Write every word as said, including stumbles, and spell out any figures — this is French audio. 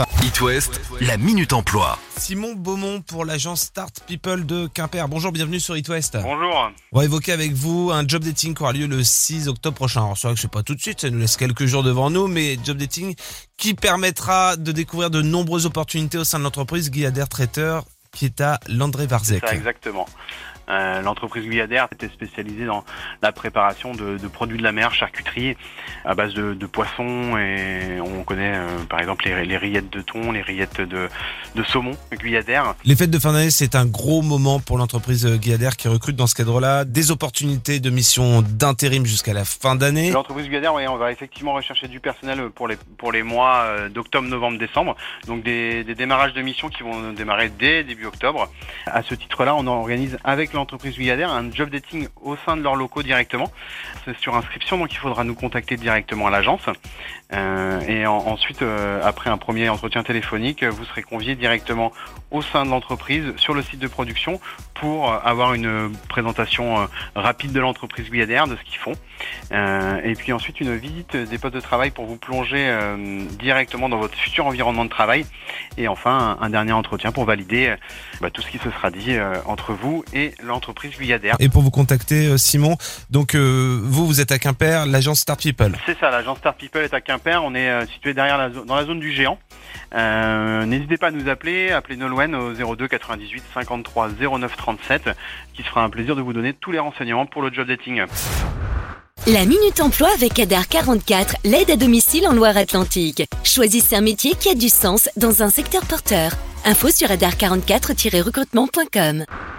It West, la Minute Emploi. Simon Beaumont pour l'agence Start People de Quimper. Bonjour, bienvenue sur It West. Bonjour. On va évoquer avec vous un job dating qui aura lieu le six octobre prochain. Alors c'est vrai que c'est pas tout de suite, ça nous laisse quelques jours devant nous, mais job dating qui permettra de découvrir de nombreuses opportunités au sein de l'entreprise Guyader Traiteur qui est à Landré-Varzec. C'est ça, exactement. Euh, l'entreprise Guyader était spécialisée dans la préparation de, de produits de la mer, charcuterie à base de, de poissons, et on connaît euh, par exemple les, les rillettes de thon, les rillettes de, de saumon Guyader. Les fêtes de fin d'année, c'est un gros moment pour l'entreprise Guyader qui recrute dans ce cadre-là des opportunités de mission d'intérim jusqu'à la fin d'année. L'entreprise Guyader, oui, on va effectivement rechercher du personnel pour les, pour les mois d'octobre, novembre, décembre, donc des, des démarrages de missions qui vont démarrer dès début octobre. À ce titre-là, on organise avec l'entreprise Guyader un job dating au sein de leurs locaux directement. C'est sur inscription, donc il faudra nous contacter directement à l'agence. Euh, et en, ensuite, euh, après un premier entretien téléphonique, vous serez convié directement au sein de l'entreprise sur le site de production pour avoir une présentation euh, rapide de l'entreprise Guyader, de ce qu'ils font. Euh, et puis ensuite une visite des postes de travail pour vous plonger euh, directement dans votre futur environnement de travail. Et enfin un, un dernier entretien pour valider euh, bah, tout ce qui se sera dit euh, entre vous et l'entreprise Guyader. Et pour vous contacter, Simon, donc euh, vous, vous êtes à Quimper, l'agence Start People. C'est ça, l'agence Start People est à Quimper, on est euh, situé derrière la, dans la zone du Géant. Euh, n'hésitez pas à nous appeler, appelez Nolwenn au zéro deux quatre-vingt-dix-huit cinquante-trois zéro neuf trente-sept, qui se fera un plaisir de vous donner tous les renseignements pour le job dating. La Minute Emploi avec Adar quarante-quatre, l'aide à domicile en Loire-Atlantique. Choisissez un métier qui a du sens dans un secteur porteur. Info sur adar quarante-quatre tiret recrutement point com.